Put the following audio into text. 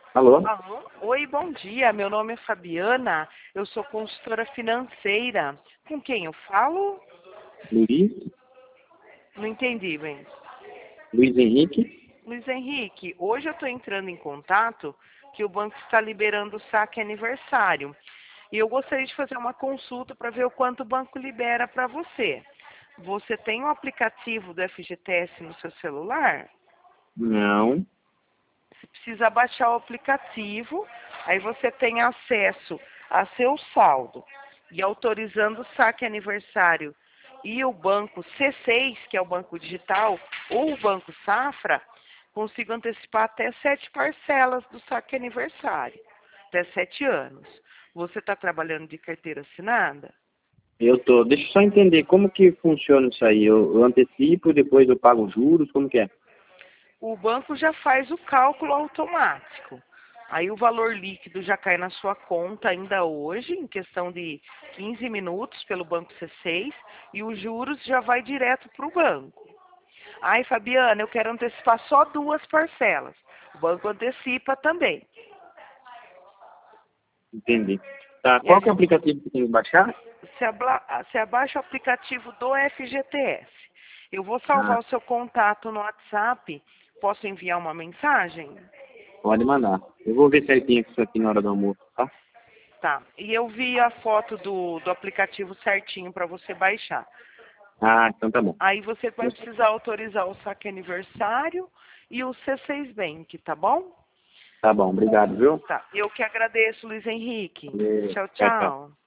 Alô? Alô? Oi, bom dia. Meu nome é Fabiana. Eu sou consultora financeira. Com quem eu falo? Luiz? Não entendi, bem. Luiz Henrique? Luiz Henrique, hoje eu estou entrando em contato que o banco está liberando o saque aniversário. E eu gostaria de fazer uma consulta para ver o quanto o banco libera para você. Você tem um aplicativo do FGTS no seu celular? Não. Você precisa baixar o aplicativo, aí você tem acesso a seu saldo. E autorizando o saque aniversário e o banco C6, que é o banco digital, ou o banco Safra, consigo antecipar até 7 parcelas do saque aniversário, até 7 anos. Você está trabalhando de carteira assinada? Eu tô. Deixa eu só entender como que funciona isso aí. Eu antecipo, depois eu pago os juros, como que é? O banco já faz o cálculo automático. Aí o valor líquido já cai na sua conta ainda hoje, em questão de 15 minutos pelo banco C6, e os juros já vai direto para o banco. Ai, Fabiana, eu quero antecipar só 2 parcelas. O banco antecipa também. Entendi. Tá, E a qual que é o gente, aplicativo que tem que baixar? você abaixa o aplicativo do FGTS. Eu vou salvar Ah, o seu contato no WhatsApp. Posso enviar uma mensagem? pode mandar. Eu vou ver certinho isso aqui na hora do almoço, tá? Tá. E eu vi a foto do aplicativo certinho para você baixar. Ah, então tá bom. Aí você vai precisar autorizar o saque aniversário e o C6 Bank, tá bom? Tá bom, obrigado, viu? Tá. Eu que agradeço, Luiz Henrique. Valeu. Tchau, Tchau, tchau. tchau.